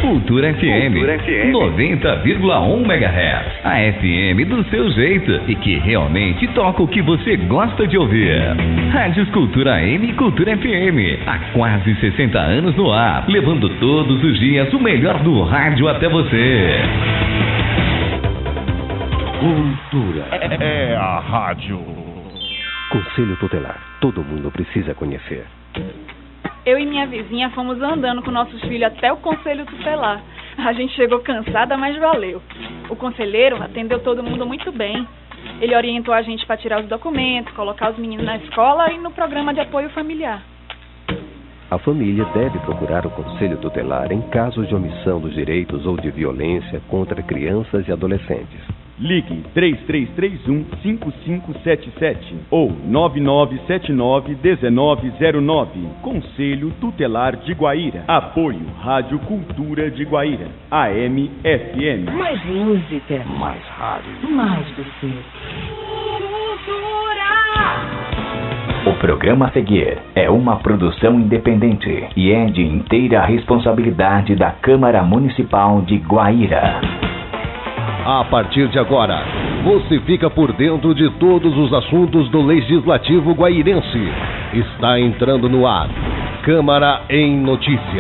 Cultura FM 90,1 MHz. A FM do seu jeito e que realmente toca o que você gosta de ouvir. Rádios Cultura M e Cultura FM. Há quase 60 anos no ar, levando todos os dias o melhor do rádio até você. Cultura é a rádio. Conselho Tutelar. Todo mundo precisa conhecer. Eu e minha vizinha fomos andando com nossos filhos até o Conselho Tutelar. A gente chegou cansada, mas valeu. O conselheiro atendeu todo mundo muito bem. Ele orientou a gente para tirar os documentos, colocar os meninos na escola e no programa de apoio familiar. A família deve procurar o Conselho Tutelar em casos de omissão dos direitos ou de violência contra crianças e adolescentes. Ligue 3331-5577 ou 9979-1909. Conselho Tutelar de Guaíra. Apoio Rádio Cultura de Guaíra. AM FM. Mais música. Mais rádio. Mais você. Cultura! O programa a seguir é uma produção independente e é de inteira responsabilidade da Câmara Municipal de Guaíra. A partir de agora, você fica por dentro de todos os assuntos do Legislativo guairense. Está entrando no ar, Câmara em Notícia.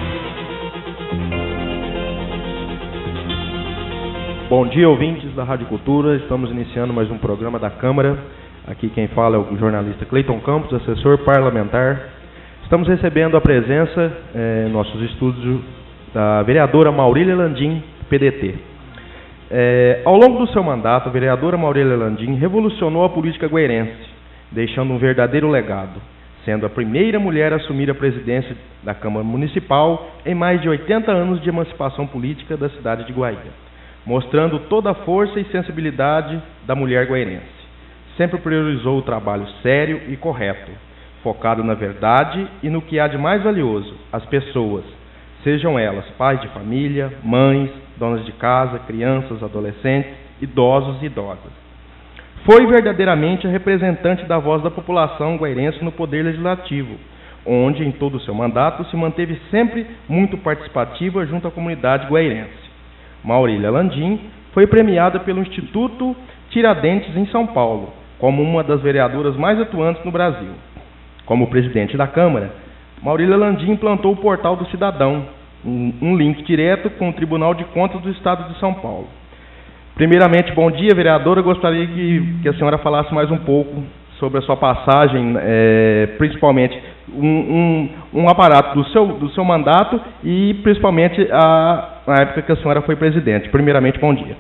Bom dia, ouvintes da Rádio Cultura. Estamos iniciando mais um programa da Câmara. Aqui quem fala é o jornalista Cleiton Campos, assessor parlamentar. Estamos recebendo a presença em nossos estúdios da vereadora Maurília Landim, PDT. Ao longo do seu mandato, a vereadora Maurília Landim revolucionou a política guairense, deixando um verdadeiro legado, sendo a primeira mulher a assumir a presidência da Câmara Municipal em mais de 80 anos de emancipação política da cidade de Guaíra, mostrando toda a força e sensibilidade da mulher guairense. Sempre priorizou o trabalho sério e correto, focado na verdade e no que há de mais valioso, as pessoas, sejam elas pais de família, mães, donas de casa, crianças, adolescentes, idosos e idosas. Foi verdadeiramente a representante da voz da população guairense no Poder Legislativo, onde, em todo o seu mandato, se manteve sempre muito participativa junto à comunidade guairense. Maurília Landim foi premiada pelo Instituto Tiradentes, em São Paulo, como uma das vereadoras mais atuantes no Brasil. Como presidente da Câmara, Maurília Landim implantou o Portal do Cidadão, um link direto com o Tribunal de Contas do Estado de São Paulo. Primeiramente, bom dia, vereadora. Eu gostaria que a senhora falasse mais um pouco sobre a sua passagem, principalmente um aparato do seu mandato e principalmente na época que a senhora foi presidente. Primeiramente, bom dia.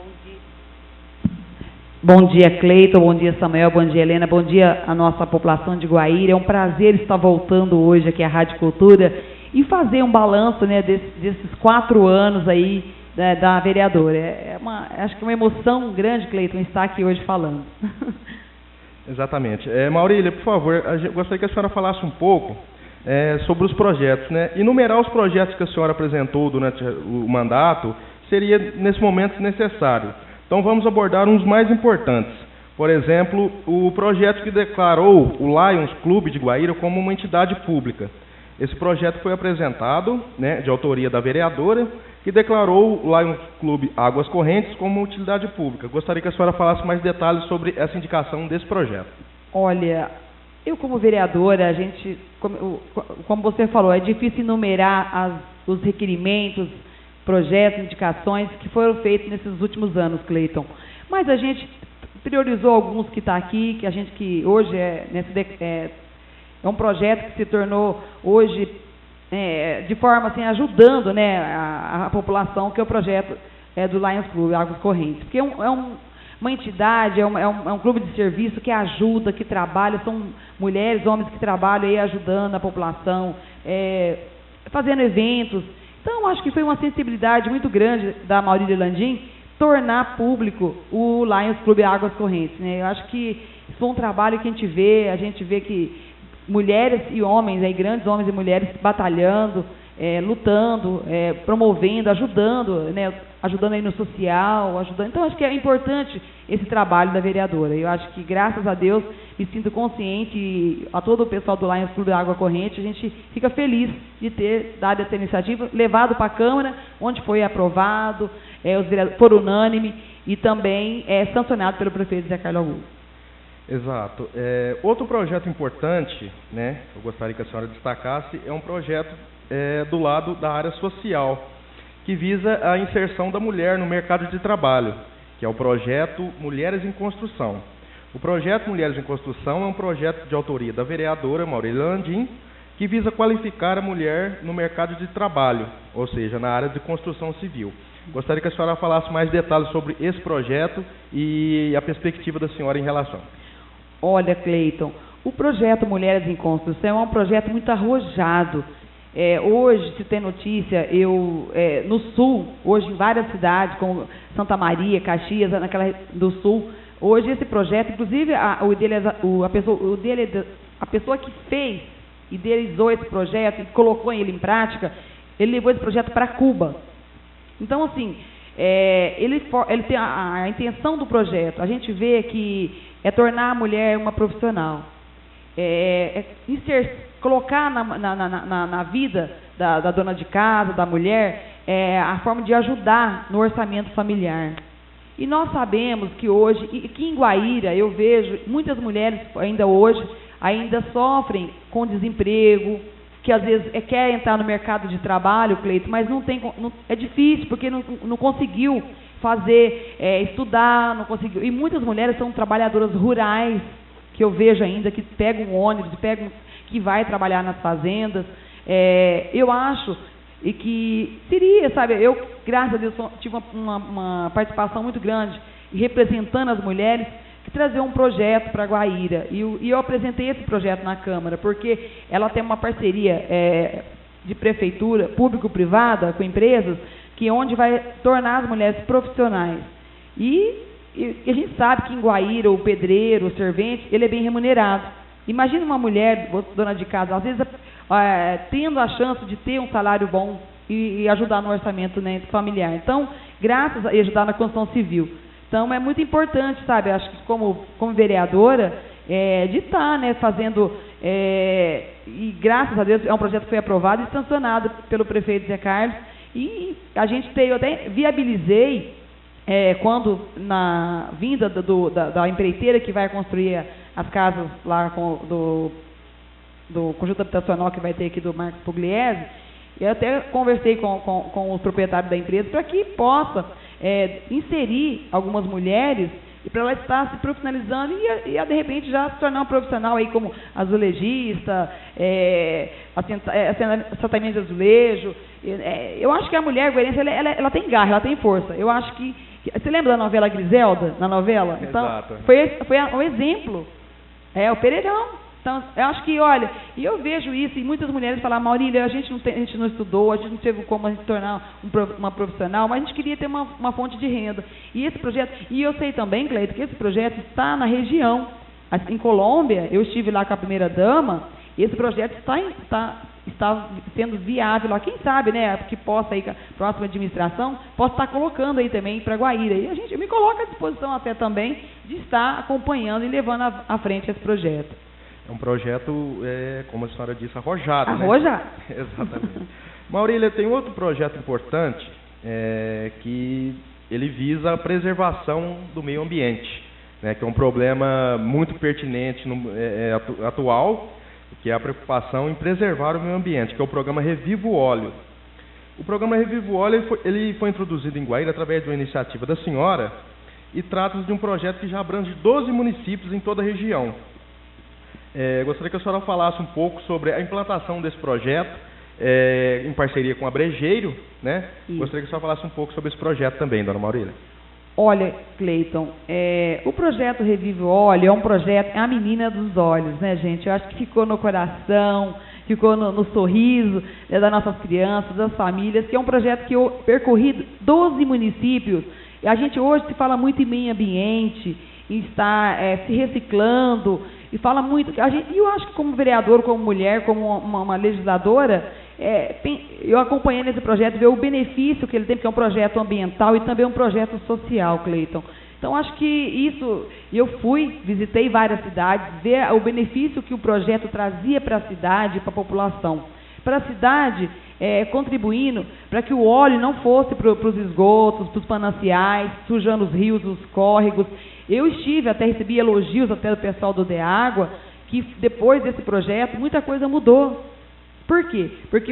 Bom dia, Cleiton, bom dia, Samuel, bom dia, Helena, bom dia à nossa população de Guaíra. É um prazer estar voltando hoje aqui à Rádio Cultura e fazer um balanço, né, desses 4 anos aí da vereadora. Acho que é uma emoção grande, Cleiton, estar aqui hoje falando. Exatamente. Maurília, por favor, eu gostaria que a senhora falasse um pouco sobre os projetos, né? Enumerar os projetos que a senhora apresentou durante o mandato seria, nesse momento, necessário. Então, vamos abordar uns mais importantes. Por exemplo, o projeto que declarou o Lions Clube de Guaíra como uma entidade pública. Esse projeto foi apresentado, né, de autoria da vereadora, que declarou o Lions Clube Águas Correntes como utilidade pública. Gostaria que a senhora falasse mais detalhes sobre essa indicação desse projeto. Olha, eu como vereadora, como você falou, é difícil enumerar os requerimentos, projetos, indicações que foram feitos nesses últimos anos, Cleiton. Mas a gente priorizou alguns que está aqui, que hoje é um projeto que se tornou hoje de forma assim ajudando, né, a população, que é o projeto do Lions Club Águas Correntes, porque é uma entidade, é um clube de serviço que ajuda, que trabalha, são mulheres, homens que trabalham aí ajudando a população, fazendo eventos. Então, acho que foi uma sensibilidade muito grande da Maurília Landim tornar público o Lions Clube Águas Correntes, né? Eu acho que isso foi um trabalho que a gente vê que mulheres e homens, aí, grandes homens e mulheres batalhando, lutando, promovendo, ajudando, né, ajudando aí no social, ajudando. Então, acho que é importante esse trabalho da vereadora. Eu acho que, graças a Deus, me sinto consciente, e a todo o pessoal do Lions Clube da Água Corrente, a gente fica feliz de ter dado essa iniciativa, levado para a Câmara, onde foi aprovado, os vereadores foram unânime e também sancionado pelo prefeito Zé Carlos Augusto. Exato. Outro projeto importante, né, eu gostaria que a senhora destacasse, é um projeto do lado da área social, que visa a inserção da mulher no mercado de trabalho, que é o projeto Mulheres em Construção. O projeto Mulheres em Construção é um projeto de autoria da vereadora Maurília Landim, que visa qualificar a mulher no mercado de trabalho, ou seja, na área de construção civil. Gostaria que a senhora falasse mais detalhes sobre esse projeto e a perspectiva da senhora em relação. Olha, Cleiton, o projeto Mulheres em Construção é um projeto muito arrojado. Hoje, se tem notícia, no Sul, hoje em várias cidades, como Santa Maria, Caxias, do Sul, hoje esse projeto, inclusive a pessoa que fez, idealizou esse projeto e colocou ele em prática, ele levou esse projeto para Cuba. Então, assim, ele tem a intenção do projeto, a gente vê que é tornar a mulher uma profissional, colocar na vida da dona de casa, da mulher, a forma de ajudar no orçamento familiar. E nós sabemos que hoje, aqui em Guaíra, eu vejo muitas mulheres ainda hoje, ainda sofrem com desemprego, que às vezes quer entrar no mercado de trabalho, Cleito, mas é difícil, porque não conseguiu fazer, estudar, não conseguiu. E muitas mulheres são trabalhadoras rurais, que eu vejo ainda, que pegam um ônibus, que vai trabalhar nas fazendas. Eu acho que seria, sabe, eu, graças a Deus, tive uma participação muito grande, representando as mulheres, que trazer um projeto para Guaíra. E eu apresentei esse projeto na Câmara, porque ela tem uma parceria de prefeitura, público-privada, com empresas, onde vai tornar as mulheres profissionais. E a gente sabe que em Guaíra, o pedreiro, o servente, ele é bem remunerado. Imagina uma mulher, dona de casa, às vezes tendo a chance de ter um salário bom e ajudar no orçamento, né, familiar. Então, graças a ajudar na construção civil. Então, é muito importante, sabe, acho que como vereadora, de estar, né, fazendo, e graças a Deus é um projeto que foi aprovado e sancionado pelo prefeito Zé Carlos, e a gente eu até viabilizei, quando na vinda da empreiteira que vai construir as casas lá do conjunto habitacional que vai ter aqui do Marcos Pugliese, eu até conversei com os proprietários da empresa para que possa inserir algumas mulheres e para ela estar se profissionalizando e de repente já se tornar um profissional aí como azulejista, assentamento de azulejo. Eu acho que a mulher guairense ela tem garra, ela tem força. Eu acho que você lembra da novela Griselda, na novela? Então, exato. Foi um exemplo. O Pereirão. Então, eu acho que, olha, e eu vejo isso, e muitas mulheres falam, Maurília, a gente não estudou, a gente não teve como a gente tornar uma profissional, mas a gente queria ter uma fonte de renda. E esse projeto, e eu sei também, Cleito, que esse projeto está na região. Em Colômbia, eu estive lá com a primeira-dama, e esse projeto está sendo viável lá. Quem sabe, né, que possa, aí, a próxima administração, possa estar colocando aí também para Guaíra. E eu me coloco à disposição até também de estar acompanhando e levando à frente esse projeto. É um projeto, como a senhora disse, arrojado. Arrojado. Né? Exatamente. Maurília, tem outro projeto importante, que ele visa a preservação do meio ambiente, né, que é um problema muito pertinente atual, que é a preocupação em preservar o meio ambiente, que é o programa Reviva o Óleo. O programa Reviva o Óleo ele foi introduzido em Guaíra através de uma iniciativa da senhora e trata-se de um projeto que já abrange 12 municípios em toda a região. Gostaria que a senhora falasse um pouco sobre a implantação desse projeto, em parceria com a Brejeiro, né? Gostaria que a senhora falasse um pouco sobre esse projeto também, dona Maurília. Olha, Cleiton, o projeto Revive o Óleo é um projeto, é a menina dos olhos, né, gente? Eu acho que ficou no coração, ficou no sorriso, né, das nossas crianças, das famílias, que é um projeto que eu percorri 12 municípios. E a gente hoje se fala muito em meio ambiente, em estar se reciclando, e fala muito. E eu acho que como vereador, como mulher, como uma legisladora, eu acompanhei nesse projeto, ver o benefício que ele tem, porque é um projeto ambiental e também um projeto social, Cleiton. Então, acho que isso, eu visitei várias cidades, ver o benefício que o projeto trazia para a cidade e para a população. Para a cidade, contribuindo para que o óleo não fosse para os esgotos, para os mananciais, sujando os rios, os córregos. Eu até recebi elogios até do pessoal do DEAGUA, que depois desse projeto, muita coisa mudou. Por quê? Porque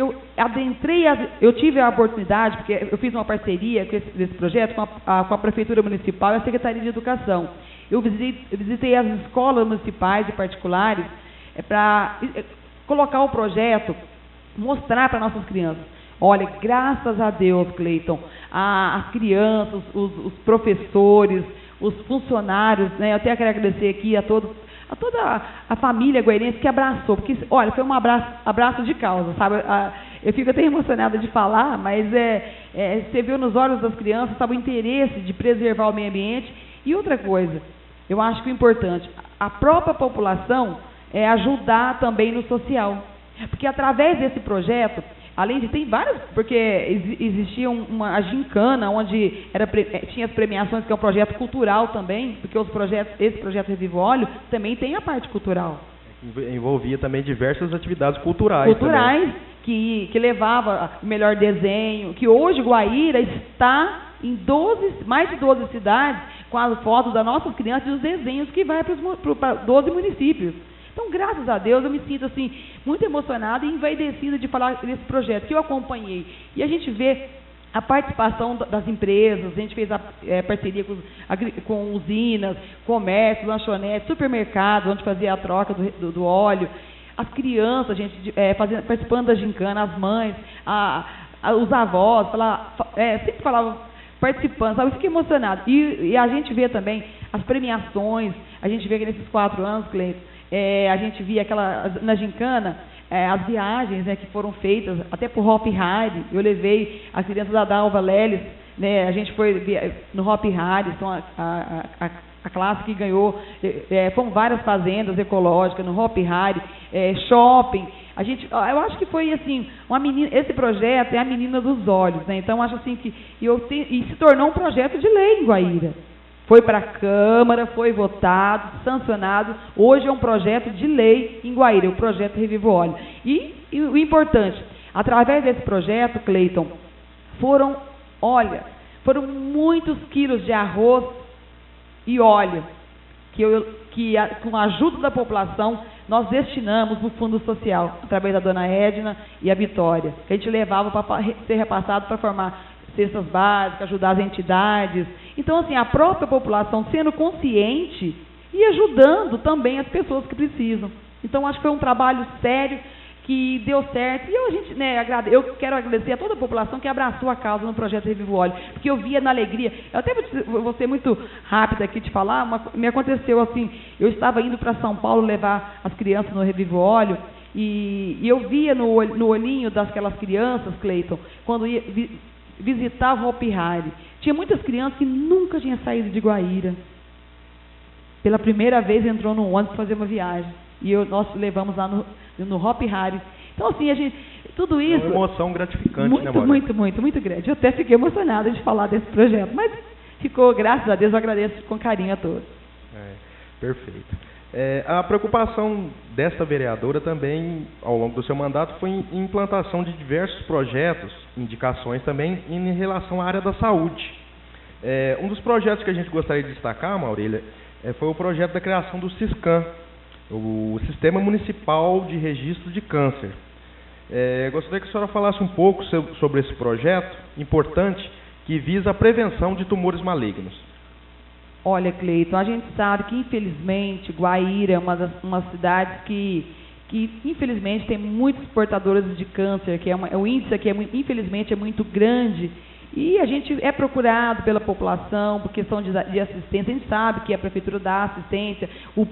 eu tive a oportunidade, porque eu fiz uma parceria desse projeto com a Prefeitura Municipal e a Secretaria de Educação. Eu visitei as escolas municipais e particulares para colocar o projeto, mostrar para nossas crianças. Olha, graças a Deus, Cleiton, as crianças, os professores, os funcionários, né, eu até quero agradecer aqui a toda a família guairense que abraçou, porque, olha, foi um abraço de causa, sabe? Eu fico até emocionada de falar, mas você viu nos olhos das crianças, sabe, o interesse de preservar o meio ambiente. E outra coisa, eu acho que o importante, a própria população ajudar também no social, porque através desse projeto, além de tem vários, porque existia a gincana, onde tinha as premiações, que é um projeto cultural também, porque esse projeto Reviva o Óleo também tem a parte cultural. Envolvia também diversas atividades culturais. Culturais, que levava o melhor desenho, que hoje Guaíra está em mais de 12 cidades, com as fotos das nossas crianças e os desenhos que vai para 12 municípios. Então, graças a Deus, eu me sinto assim, muito emocionada e envaidecida de falar desse projeto que eu acompanhei. E a gente vê a participação das empresas, a gente fez a parceria com usinas, comércio, lanchonetes, supermercados, onde fazia a troca do óleo. As crianças, a gente participando da gincana, as mães, os avós, sempre falavam, participando, sabe? Eu fiquei emocionada. E a gente vê também as premiações, a gente vê que nesses 4 anos, Cleiton, a gente via na gincana, as viagens, né, que foram feitas, até por Hop Hari. Eu levei as crianças da Dalva Leles, né, a gente foi no Hop Hari, então a classe que ganhou, foram várias fazendas ecológicas no Hop Hari, shopping. Eu acho que foi assim, esse projeto é a menina dos olhos, né? Então acho assim que e se tornou um projeto de lei em Guaíra. Foi para a Câmara, foi votado, sancionado. Hoje é um projeto de lei em Guaíra, o projeto Reviva o Óleo. E o importante, através desse projeto, Cleiton, foram muitos quilos de arroz e óleo que com a ajuda da população, nós destinamos no Fundo Social, através da dona Edna e a Vitória, que a gente levava para ser repassado para formar cestas básicas, ajudar as entidades. Então, assim, a própria população sendo consciente e ajudando também as pessoas que precisam. Então, acho que foi um trabalho sério que deu certo. E eu quero agradecer a toda a população que abraçou a causa no projeto Reviva o Óleo, porque eu via na alegria. Eu até vou ser muito rápida aqui de falar, me aconteceu assim, eu estava indo para São Paulo levar as crianças no Reviva o Óleo, e eu via no olhinho daquelas crianças, Cleiton, quando ia visitar o Hop Hari. Tinha muitas crianças que nunca tinham saído de Guaíra. Pela primeira vez entrou no ônibus fazer uma viagem. E nós levamos lá no Hop Hari. Então, assim, tudo isso... É uma emoção gratificante, muito, né, Maura? muito grande. Eu até fiquei emocionada de falar desse projeto. Mas ficou, graças a Deus, eu agradeço com carinho a todos. Perfeito. A preocupação desta vereadora também, ao longo do seu mandato, foi em implantação de diversos projetos, indicações também, em relação à área da saúde. Um dos projetos que a gente gostaria de destacar, Maurília, foi o projeto da criação do SISCAM, o Sistema Municipal de Registro de Câncer. Gostaria que a senhora falasse um pouco sobre esse projeto importante que visa a prevenção de tumores malignos. Olha, Cleiton, a gente sabe que, infelizmente, Guaíra é uma cidade que infelizmente, tem muitos portadores de câncer, que o índice aqui, infelizmente, é muito grande. E a gente é procurado pela população por questão de assistência. A gente sabe que a Prefeitura dá assistência,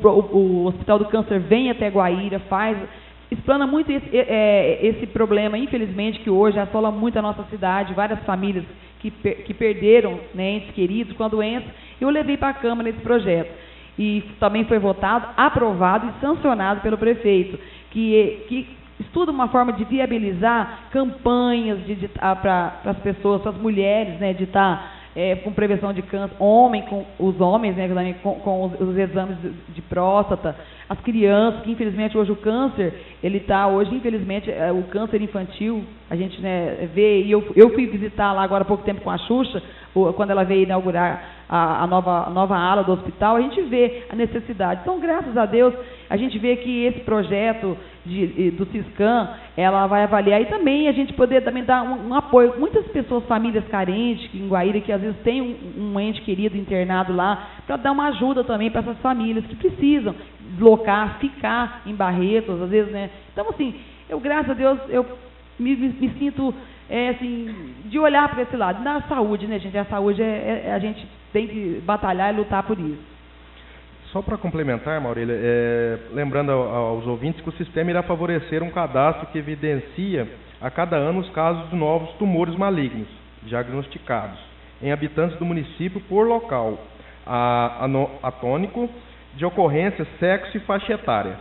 o Hospital do Câncer vem até Guaíra, explana muito esse problema, infelizmente, que hoje assola muito a nossa cidade, várias famílias que perderam, né, entes queridos com a doença. Eu levei para a Câmara esse projeto. E também foi votado, aprovado e sancionado pelo prefeito, que estuda uma forma de viabilizar campanhas para as pessoas, para as mulheres, né, de estar com prevenção de câncer, com os homens, né, com os exames de próstata, as crianças, que infelizmente hoje o câncer, ele está hoje, infelizmente, o câncer infantil, a gente, né, vê, e eu fui visitar lá agora há pouco tempo com a Xuxa, quando ela veio inaugurar a nova ala do hospital, a gente vê a necessidade. Então, graças a Deus, a gente vê que esse projeto do Siscam, ela vai avaliar, e também a gente poder também dar um apoio. Muitas pessoas, famílias carentes, em Guaíra, que às vezes tem um ente querido internado lá, para dar uma ajuda também para essas famílias que precisam deslocar, ficar em Barretos, às vezes, né? Então, assim, graças a Deus, eu me sinto, assim, de olhar para esse lado. Na saúde, né, gente? A saúde, a gente tem que batalhar e lutar por isso. Só para complementar, Maurília, lembrando aos ouvintes que o sistema irá favorecer um cadastro que evidencia a cada ano os casos de novos tumores malignos diagnosticados em habitantes do município por local atônico de ocorrência, sexo e faixa etária.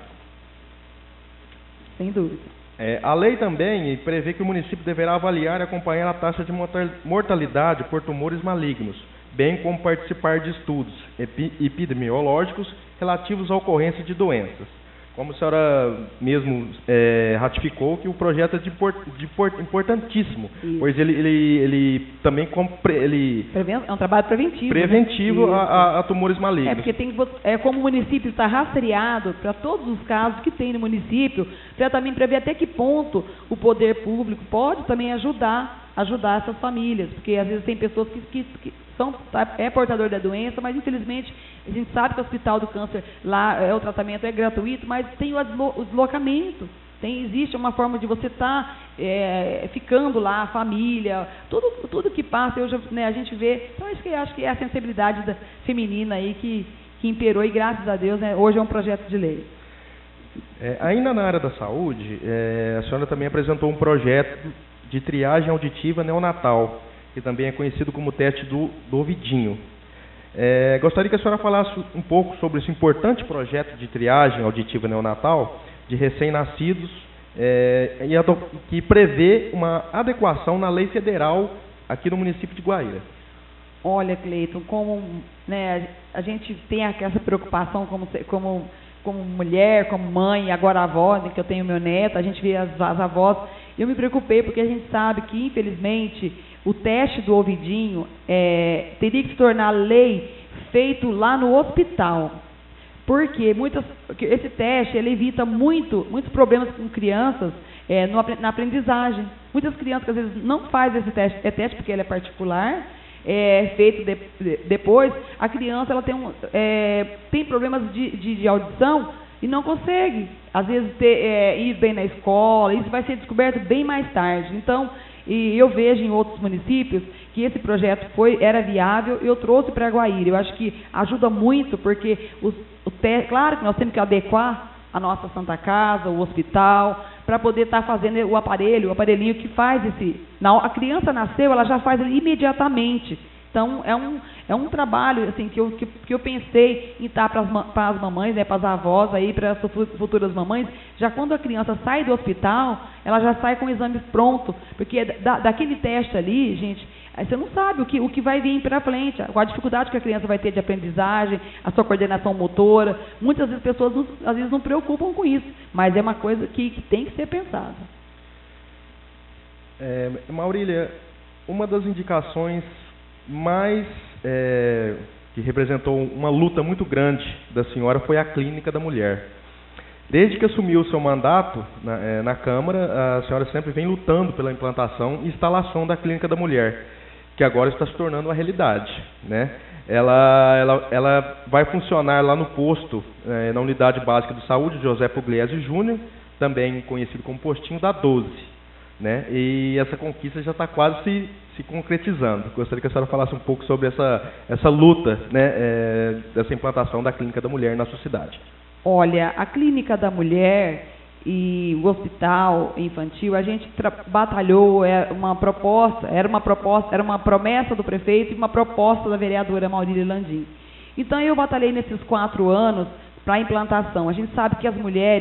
Sem dúvida. A lei também prevê que o município deverá avaliar e acompanhar a taxa de mortalidade por tumores malignos, bem como participar de estudos epidemiológicos relativos à ocorrência de doenças. Como a senhora mesmo ratificou, que o projeto é importantíssimo, isso, pois ele também é um trabalho preventivo. Preventivo, né? a tumores malignos. Porque como o município está rastreado para todos os casos que tem no município, para também prever até que ponto o poder público pode também ajudar essas famílias, porque às vezes tem pessoas que são portador da doença, mas infelizmente a gente sabe que o Hospital do Câncer lá o tratamento é gratuito, mas tem o deslocamento, existe uma forma de você estar ficando lá, a família, tudo que passa, a gente vê. Então acho que é a sensibilidade feminina aí que imperou, e graças a Deus, né, hoje é um projeto de lei. Ainda na área da saúde, a senhora também apresentou um projeto de triagem auditiva neonatal, que também é conhecido como teste do ouvidinho. Gostaria que a senhora falasse um pouco sobre esse importante projeto de triagem auditiva neonatal de recém-nascidos, que prevê uma adequação na lei federal aqui no município de Guaíra. Olha, Cleiton, como, né, a gente tem essa preocupação como mulher, como mãe, agora avó, né, que eu tenho meu neto, a gente vê as avós. Eu me preocupei porque a gente sabe que, infelizmente, o teste do ouvidinho teria que se tornar lei feito lá no hospital. Porque esse teste ele evita muitos problemas com crianças na aprendizagem. Muitas crianças que às vezes não fazem esse teste porque ele é particular, feito depois, a criança ela tem problemas de audição e não consegue, às vezes, ir bem na escola. Isso vai ser descoberto bem mais tarde. Então, e eu vejo em outros municípios que esse projeto era viável, e eu trouxe para Guaíra. Eu acho que ajuda muito, porque claro que nós temos que adequar a nossa Santa Casa, o hospital, para poder estar fazendo o aparelhinho que faz a criança nasceu, ela já faz ele imediatamente. Então, é um trabalho assim, que eu pensei em estar para as mamães, né, para as avós, para as futuras mamães. Já quando a criança sai do hospital, ela já sai com o exame pronto, porque daquele teste ali, gente, você não sabe o que vai vir para frente, a dificuldade que a criança vai ter de aprendizagem, a sua coordenação motora. Muitas vezes as pessoas às vezes não preocupam com isso, mas é uma coisa que tem que ser pensada. Maurília, uma das indicações mais que representou uma luta muito grande da senhora foi a Clínica da Mulher. Desde que assumiu o seu mandato na Câmara, a senhora sempre vem lutando pela implantação e instalação da Clínica da Mulher, que agora está se tornando uma realidade, né? Ela vai funcionar lá no posto, na Unidade Básica de Saúde José Pugliese Júnior, também conhecido como Postinho da 12. Né? E essa conquista já está quase se concretizando. Gostaria que a senhora falasse um pouco sobre essa luta, né, dessa implantação da Clínica da Mulher na sua cidade. Olha, a Clínica da Mulher e o Hospital Infantil, a gente batalhou, era uma promessa do prefeito e uma proposta da vereadora Maurília Landim. Então eu batalhei nesses 4 anos para a implantação. A gente sabe que as mulheres,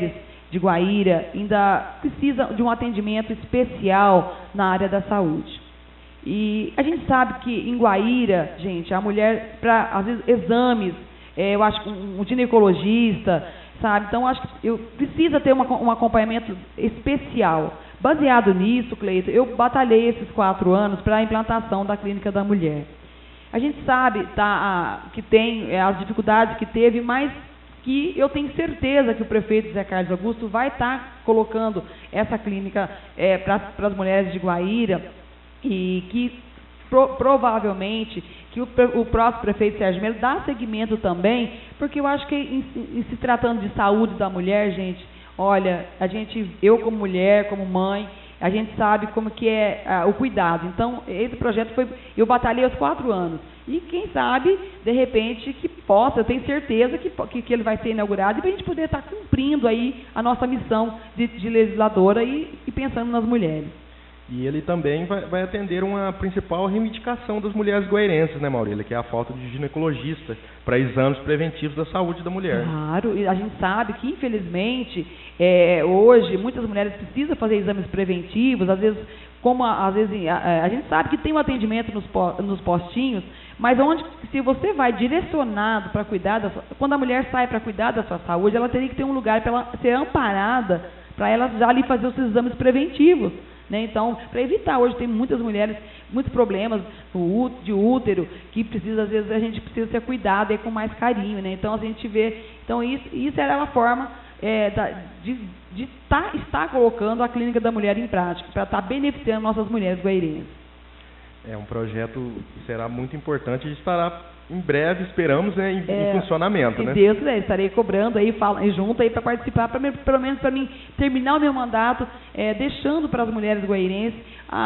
de Guaíra ainda precisam de um atendimento especial na área da saúde. E a gente sabe que em Guaíra, gente, a mulher, para, às vezes, exames, eu acho que um ginecologista, sabe? Então, acho que precisa ter um acompanhamento especial. Baseado nisso, Cleiton, eu batalhei esses 4 anos para a implantação da Clínica da Mulher. A gente sabe que tem as dificuldades que teve, mas que eu tenho certeza que o prefeito Zé Carlos Augusto vai estar colocando essa clínica para as mulheres de Guaíra, e que provavelmente que o próximo prefeito Sérgio Melo dá seguimento também, porque eu acho que em se tratando de saúde da mulher, gente, olha, eu como mulher, como mãe, a gente sabe como que é o cuidado. Então, esse projeto eu batalhei aos 4 anos. E quem sabe, de repente, que possa, eu tenho certeza que ele vai ser inaugurado, e para a gente poder estar cumprindo aí a nossa missão de legisladora e pensando nas mulheres. E ele também vai atender uma principal reivindicação das mulheres guairenses, né, Maurília, que é a falta de ginecologista para exames preventivos da saúde da mulher. Claro, e a gente sabe que, infelizmente, hoje, muitas mulheres precisam fazer exames preventivos, às vezes, a gente sabe que tem um atendimento nos postinhos, mas se você vai direcionado para cuidar, quando a mulher sai para cuidar da sua saúde, ela teria que ter um lugar para ela ser amparada, para ela já ali fazer os seus exames preventivos. Né? Então, para evitar, hoje tem muitas mulheres, muitos problemas de útero, que às vezes a gente precisa ser cuidado com mais carinho, né? Então a gente vê, então isso era a forma de estar colocando a Clínica da Mulher em prática, para estar beneficiando nossas mulheres guairenses. É um projeto que será muito importante e estará em breve, esperamos, né, em funcionamento, né? Se Deus quiser, estarei cobrando aí, junto aí para participar, pelo menos para mim terminar o meu mandato, deixando para as mulheres guairenses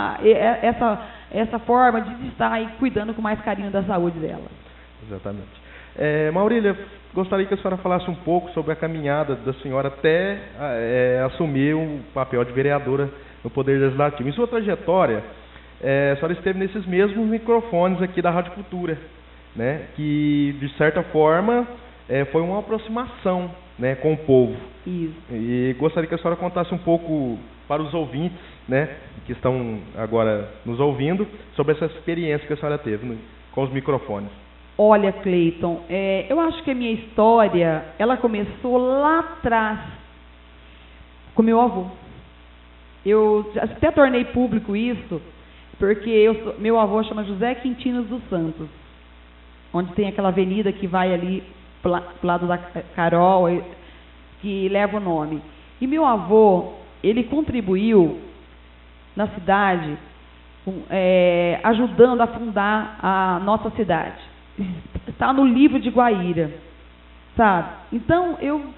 essa forma de estar aí cuidando com mais carinho da saúde delas. Exatamente. Maurília, gostaria que a senhora falasse um pouco sobre a caminhada da senhora até assumir o papel de vereadora no Poder Legislativo. Em sua trajetória, a senhora esteve nesses mesmos microfones aqui da Rádio Cultura, né, que de certa forma foi uma aproximação, né, com o povo. Isso. E gostaria que a senhora contasse um pouco para os ouvintes, né, que estão agora nos ouvindo, sobre essa experiência que a senhora teve com os microfones. Olha, Cleiton, eu acho que a minha história, ela começou lá atrás, com meu avô. Eu até tornei público isso, porque meu avô chama José Quintinos dos Santos, onde tem aquela avenida que vai ali pro lado da Carol, que leva o nome. E meu avô, ele contribuiu na cidade, ajudando a fundar a nossa cidade. Está no livro de Guaíra, sabe? Então,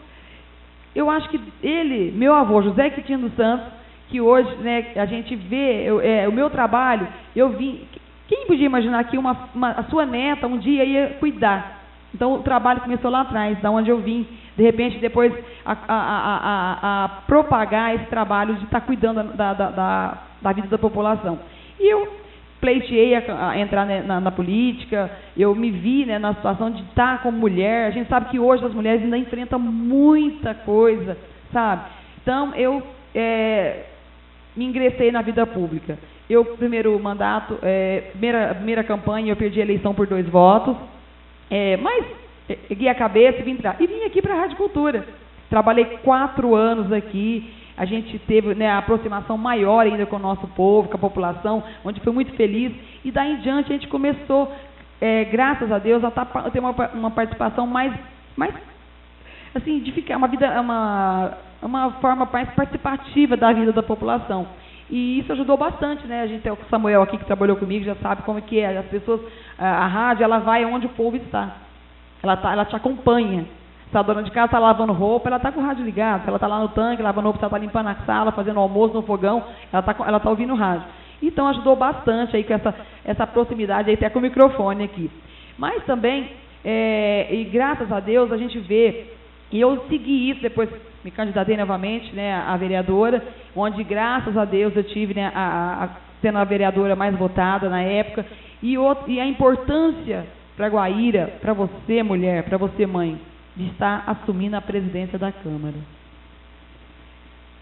eu acho que meu avô, José Quintino dos Santos, que hoje, né, a gente vê, o meu trabalho, eu vim... Quem podia imaginar que a sua neta um dia ia cuidar? Então, o trabalho começou lá atrás, da onde eu vim. De repente, depois, a propagar esse trabalho de estar cuidando da vida da população. E eu pleiteei a entrar na política, eu me vi, né, na situação de estar como mulher. A gente sabe que hoje as mulheres ainda enfrentam muita coisa, sabe? Então, eu me ingressei na vida pública. Primeiro mandato, primeira campanha, eu perdi a eleição por 2 votos, mas ergui a cabeça e vim aqui para a Rádio Cultura. Trabalhei 4 anos aqui, a gente teve, né, a aproximação maior ainda com o nosso povo, com a população, onde foi muito feliz, e daí em diante a gente começou, graças a Deus, a ter uma participação mais assim, de ficar uma forma mais participativa da vida da população. E isso ajudou bastante, né? A gente tem o Samuel aqui que trabalhou comigo, já sabe como é que é. As pessoas, a rádio, ela vai onde o povo está. Ela te acompanha. Se a dona de casa está lavando roupa, ela está com o rádio ligado. Se ela está lá no tanque, lavando roupa, se ela está limpando a sala, fazendo almoço no fogão, ela está ouvindo o rádio. Então ajudou bastante aí com essa proximidade aí, até com o microfone aqui. Mas também, e graças a Deus, a gente vê, e eu segui isso depois. Me candidatei novamente, né, a vereadora, onde, graças a Deus, eu tive, né, sendo a vereadora mais votada na época, e a importância para Guaíra, para você, mulher, para você, mãe, de estar assumindo a presidência da Câmara.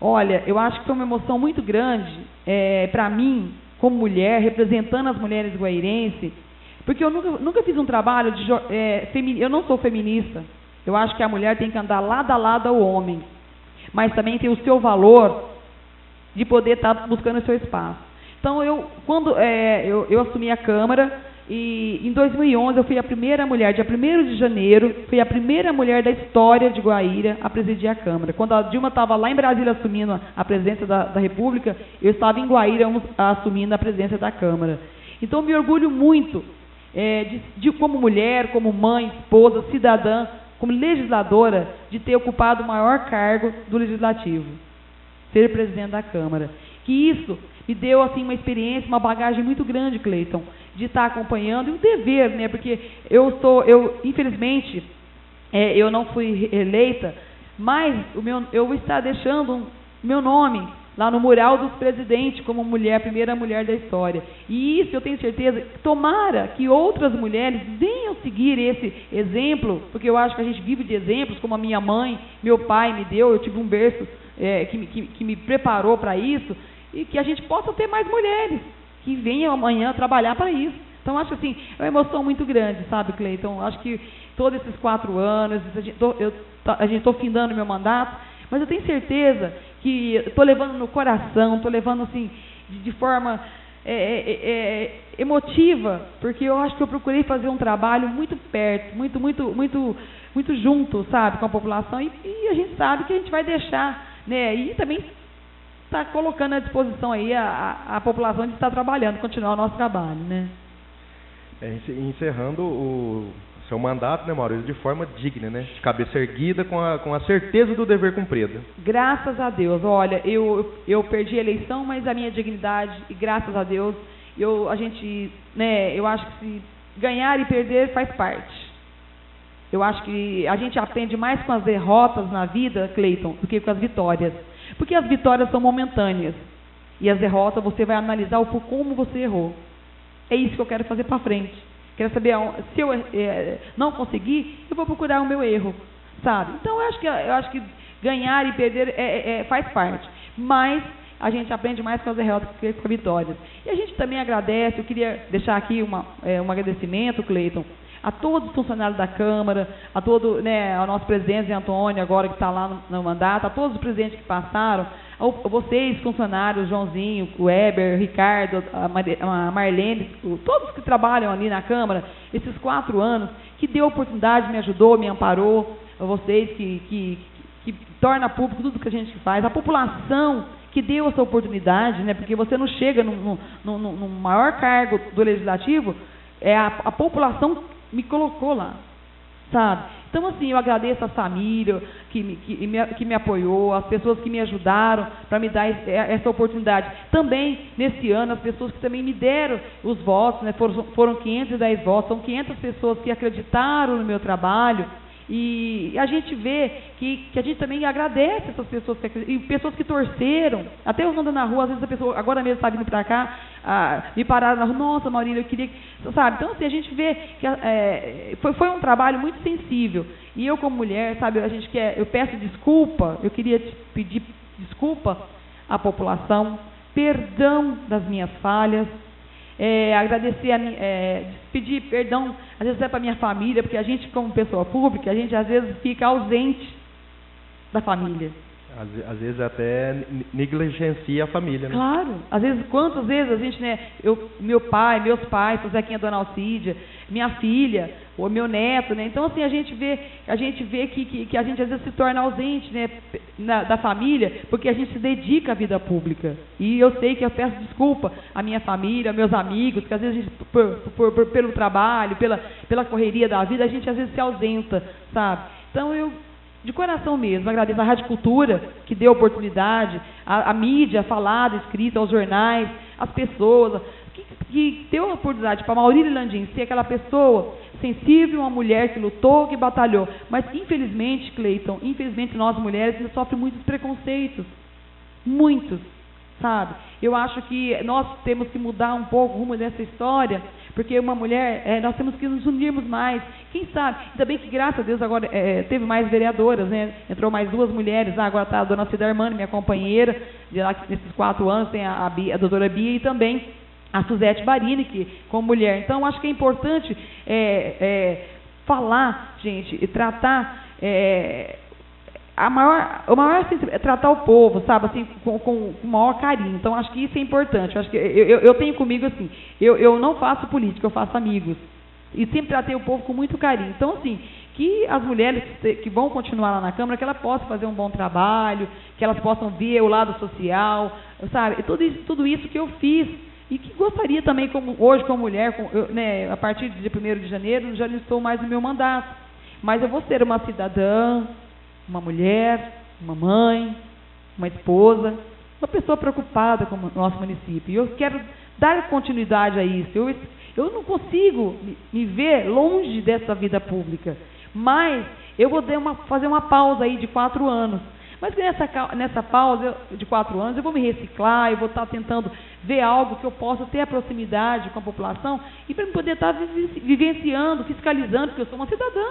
Olha, eu acho que foi uma emoção muito grande para mim, como mulher, representando as mulheres guairenses, porque eu nunca fiz um trabalho de... eu não sou feminista. Eu acho que a mulher tem que andar lado a lado ao homem, mas também tem o seu valor de poder estar buscando o seu espaço. Então, quando eu assumi a Câmara, e em 2011 eu fui a primeira mulher, dia 1º de janeiro, fui a primeira mulher da história de Guaíra a presidir a Câmara. Quando a Dilma estava lá em Brasília assumindo a presidência da República, eu estava em Guaíra assumindo a presidência da Câmara. Então, eu me orgulho muito como mulher, como mãe, esposa, cidadã, como legisladora, de ter ocupado o maior cargo do Legislativo, ser presidente da Câmara. Que isso me deu assim uma experiência, uma bagagem muito grande, Cleiton, de estar acompanhando, e um dever, né? Porque infelizmente, eu não fui eleita, mas eu vou estar deixando meu nome lá no mural dos presidentes como primeira mulher da história. E isso eu tenho certeza, tomara que outras mulheres venham seguir esse exemplo, porque eu acho que a gente vive de exemplos, como a minha mãe, meu pai me deu, eu tive um berço que me preparou para isso, e que a gente possa ter mais mulheres que venham amanhã trabalhar para isso. Então, acho assim, é uma emoção muito grande, sabe, Cleiton? Acho que todos esses 4 anos, a gente estou findando meu mandato, mas eu tenho certeza que estou levando no coração, estou levando assim, de forma emotiva, porque eu acho que eu procurei fazer um trabalho muito perto, muito junto, sabe, com a população, e a gente sabe que a gente vai deixar, né, e também está colocando à disposição aí a população de estar trabalhando, continuar o nosso trabalho, né? Encerrando o seu mandato, né, Maurício, de forma digna, né? De cabeça erguida, com a certeza do dever cumprido. Graças a Deus. Olha, eu perdi a eleição, mas a minha dignidade, e graças a Deus, eu acho que se ganhar e perder faz parte. Eu acho que a gente aprende mais com as derrotas na vida, Cleiton, do que com as vitórias. Porque as vitórias são momentâneas. E as derrotas você vai analisar como você errou. É isso que eu quero fazer para frente. Quero saber se eu não conseguir, eu vou procurar o meu erro, sabe? Então, eu acho que ganhar e perder faz parte. Mas a gente aprende mais com as derrotas do que com as vitórias. E a gente também agradece, eu queria deixar aqui um agradecimento, Cleiton, a todos os funcionários da Câmara, ao nosso presidente Zé Antônio, agora que está lá no mandato, a todos os presidentes que passaram, a vocês, funcionários, Joãozinho, o Weber, o Ricardo, a Marlene, todos que trabalham ali na Câmara, esses 4 anos, que deu oportunidade, me ajudou, me amparou, a vocês que torna público tudo que a gente faz, a população que deu essa oportunidade, né, porque você não chega no maior cargo do Legislativo, a população me colocou lá, sabe? Então, assim, eu agradeço a família que me apoiou, as pessoas que me ajudaram para me dar essa oportunidade. Também, nesse ano, as pessoas que também me deram os votos, né? Foram 510 votos, são 500 pessoas que acreditaram no meu trabalho. E a gente vê que a gente também agradece essas pessoas e pessoas que torceram, até eu andando na rua, às vezes a pessoa, agora mesmo está vindo para cá, me pararam na rua, nossa, Maurílio, eu queria, sabe? Então, assim, a gente vê que foi um trabalho muito sensível, e eu como mulher, sabe, eu peço desculpa, eu queria te pedir desculpa à população, perdão das minhas falhas, agradecer, pedir perdão, às vezes para a minha família, porque a gente, como pessoa pública, a gente às vezes fica ausente da família. Às vezes até negligencia a família, né? Claro, às vezes, quantas vezes a gente, né, meu pai, meus pais, o Zequinha, Dona Alcídia, minha filha, o meu neto, né? Então, assim, a gente vê que a gente às vezes se torna ausente, né, da família, porque a gente se dedica à vida pública. E eu sei que eu peço desculpa à minha família, meus amigos, que às vezes a gente, pelo trabalho, pela correria da vida, a gente às vezes se ausenta, sabe? Então, de coração mesmo, agradeço a Rádio Cultura, que deu oportunidade, a mídia falada, escrita, aos jornais, as pessoas, que deu a oportunidade para Maurílio Landim ser aquela pessoa sensível, uma mulher que lutou, que batalhou. Mas, infelizmente, Cleiton, nós mulheres ainda sofremos muitos preconceitos. Muitos, sabe? Eu acho que nós temos que mudar um pouco o rumo dessa história, porque uma mulher, nós temos que nos unirmos mais. Quem sabe, ainda bem que graças a Deus agora teve mais vereadoras, né? Entrou mais 2 mulheres, agora está a dona Cida Armani, minha companheira, de lá nesses 4 anos, tem a doutora Bia e também a Suzete Barini, que como mulher. Então, acho que é importante falar, gente, e tratar... o maior assim, é tratar o povo, sabe, assim, com o maior carinho. Então, acho que isso é importante. Acho que eu tenho comigo assim, eu não faço política, eu faço amigos. E sempre tratei o povo com muito carinho. Então, assim, que as mulheres que vão continuar lá na Câmara, que elas possam fazer um bom trabalho, que elas possam ver o lado social, sabe, tudo isso que eu fiz. E que gostaria também, hoje como mulher, né, a partir de 1º de janeiro, já não estou mais no meu mandato. Mas eu vou ser uma cidadã, uma mulher, uma mãe, uma esposa, uma pessoa preocupada com o nosso município. E eu quero dar continuidade a isso. Eu não consigo me ver longe dessa vida pública, mas eu vou fazer uma pausa aí de 4 anos. Mas nessa pausa de 4 anos eu vou me reciclar, eu vou estar tentando ver algo que eu possa ter a proximidade com a população e para poder estar vivenciando, fiscalizando, porque eu sou uma cidadã.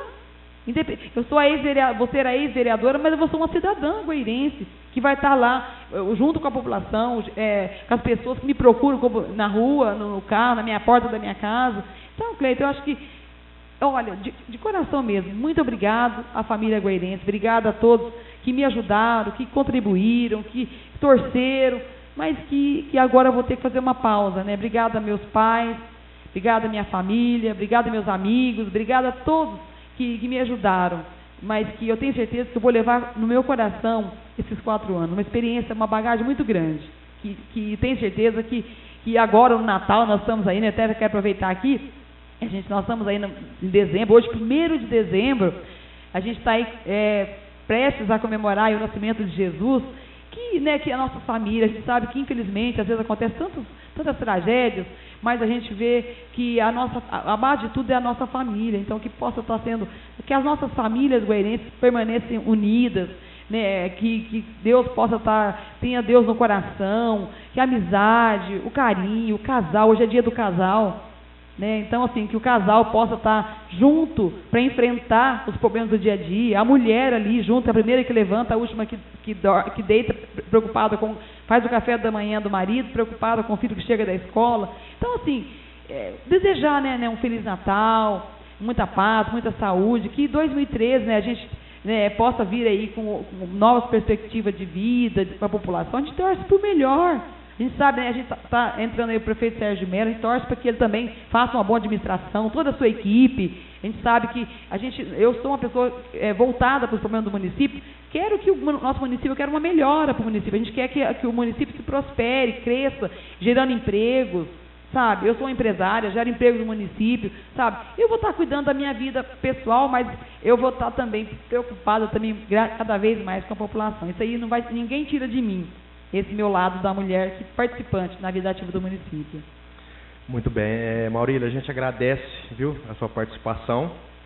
Eu sou vou ser a ex-vereadora, mas eu vou ser uma cidadã guairense que vai estar lá junto com a população, com as pessoas que me procuram na rua, no carro, na minha porta da minha casa. Então, Cleiton, eu acho que, olha, de coração mesmo, muito obrigado à família guairense, obrigado a todos que me ajudaram, que contribuíram, que torceram, mas que agora eu vou ter que fazer uma pausa, né? Obrigado a meus pais, obrigado à minha família, obrigado a meus amigos, obrigado a todos que me ajudaram, mas que eu tenho certeza que eu vou levar no meu coração esses 4 anos, uma experiência, uma bagagem muito grande, que tenho certeza que agora no Natal nós estamos aí, né? Até quero aproveitar aqui, nós estamos aí em dezembro, hoje 1º de dezembro, a gente está aí prestes a comemorar o nascimento de Jesus, que a nossa família, a gente sabe que infelizmente às vezes acontecem tantas tragédias, mas a gente vê que a base de tudo é a nossa família, então que possa estar sendo, que as nossas famílias guairenses permaneçam unidas, né, que Deus possa tenha Deus no coração, que a amizade, o carinho, o casal, hoje é dia do casal, né, então assim, que o casal possa estar junto para enfrentar os problemas do dia a dia, a mulher ali junto, a primeira que levanta, a última que deita, preocupada faz o café da manhã do marido, preocupada com o filho que chega da escola. Então assim, desejar, né, um Feliz Natal, muita paz, muita saúde, que 2013, né, a gente, né, possa vir aí com novas perspectivas de vida para a população. A gente torce por melhor. A gente sabe, né, a gente está entrando aí o prefeito Sérgio Mello, a gente torce para que ele também faça uma boa administração, toda a sua equipe. A gente sabe que eu sou uma pessoa voltada para os problemas do município, quero que o nosso município, eu quero uma melhora para o município, a gente quer que o município se prospere, cresça, gerando empregos, sabe? Eu sou uma empresária, gero emprego no município, sabe? Eu vou estar cuidando da minha vida pessoal, mas eu vou estar também preocupada também cada vez mais com a população. Isso aí ninguém tira de mim. Esse meu lado da mulher participante na vida ativa do município. Muito bem. Maurília, a gente agradece, viu, a sua participação.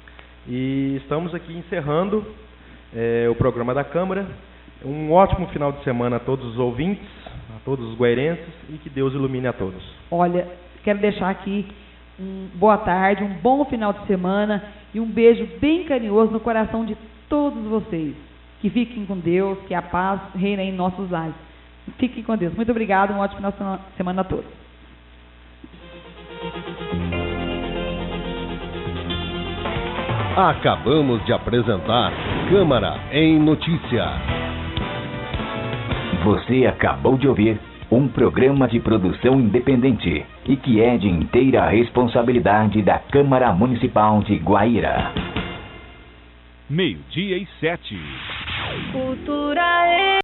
E estamos aqui encerrando o programa da Câmara. Um ótimo final de semana a todos os ouvintes, a todos os guairenses, e que Deus ilumine a todos. Olha, quero deixar aqui boa tarde, um bom final de semana e um beijo bem carinhoso no coração de todos vocês. Que fiquem com Deus, que a paz reine em nossos lares. Fiquem com Deus. Muito obrigado, um ótimo final de semana a todos. Acabamos de apresentar Câmara em Notícia. Você acabou de ouvir um programa de produção independente e que é de inteira responsabilidade da Câmara Municipal de Guaíra. 12:07. Cultura